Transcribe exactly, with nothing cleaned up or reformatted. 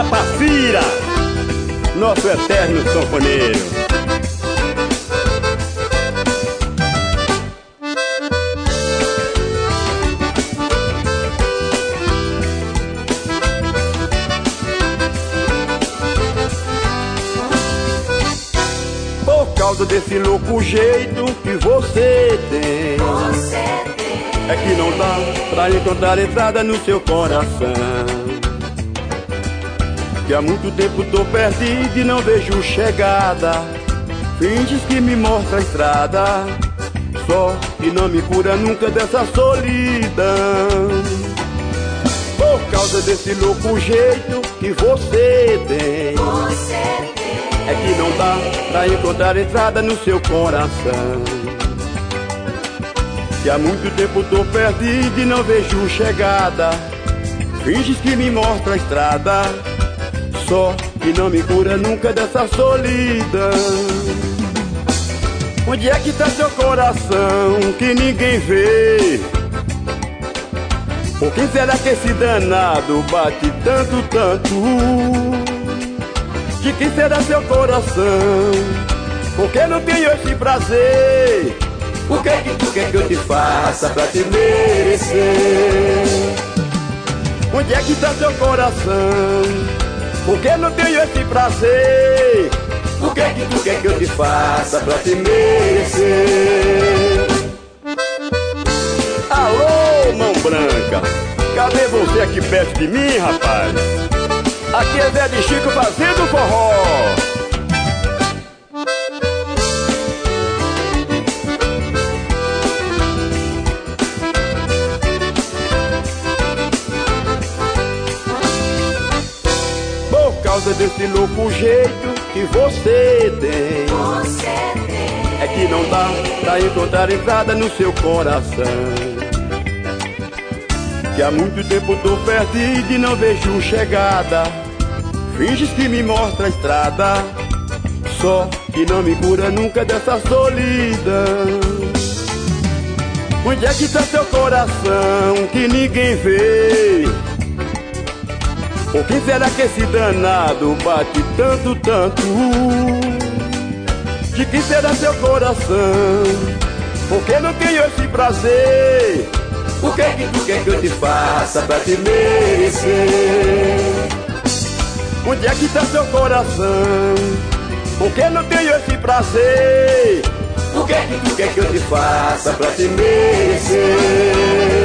da Passira, nosso eterno sanfoneiro. Por causa desse louco jeito que você tem, Você tem. é que não dá pra encontrar entrada no seu coração. Que há muito tempo tô perdido e não vejo chegada. Finges que me mostra a estrada, só que não me cura nunca dessa solidão. Por causa desse louco jeito que você tem, Você tem. é que não dá pra encontrar entrada no seu coração. Que há muito tempo tô perdido e não vejo chegada. Finges que me mostra a estrada, só que não me cura nunca dessa solidão. Onde é que tá seu coração que ninguém vê? Por quem será que esse danado bate tanto, tanto? De quem será seu coração? Porque não tenho esse prazer. O que é que tu quer que eu te faça pra te merecer? Onde é que tá seu coração? Porque não tenho esse prazer. O que é que tu quer que eu te faça pra te merecer? Alô, mão branca, cadê você aqui perto de mim, rapaz? Aqui é Zé de Chico fazendo forró. Por causa desse louco jeito que você tem, Você tem. é que não dá pra encontrar entrada no seu coração. Que há muito tempo tô perdido e não vejo chegada. Finges que me mostra a estrada, só que não me cura nunca dessa solidão. Onde é que tá seu coração que ninguém vê? Por quem será que esse danado bate tanto, tanto? De quem será seu coração? Porque não tenho esse prazer. O que é que tu quer que eu te faça pra te merecer? Onde é que tá seu coração? Porque não tenho esse prazer. O que é que tu quer que eu te faça pra te merecer?